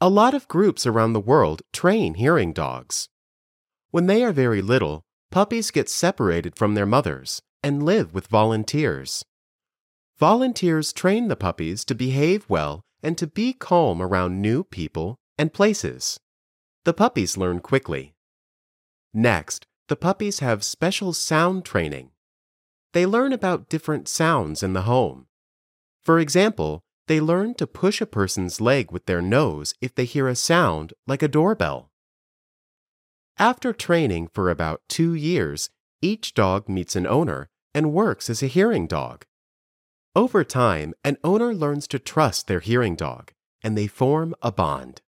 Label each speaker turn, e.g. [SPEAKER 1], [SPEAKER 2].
[SPEAKER 1] A lot of groups around the world train hearing dogs. When they are very little, puppies get separated from their mothers and live with volunteers. Volunteers train the puppies to behave well and to be calm around new people and places. The puppies learn quickly. Next, the puppies have special sound training. They learn about different sounds in the home. For example, they learn to push a person's leg with their nose if they hear a sound like a doorbell. After training for about 2 years, each dog meets an owner and works as a hearing dog. Over time, an owner learns to trust their hearing dog, and they form a bond.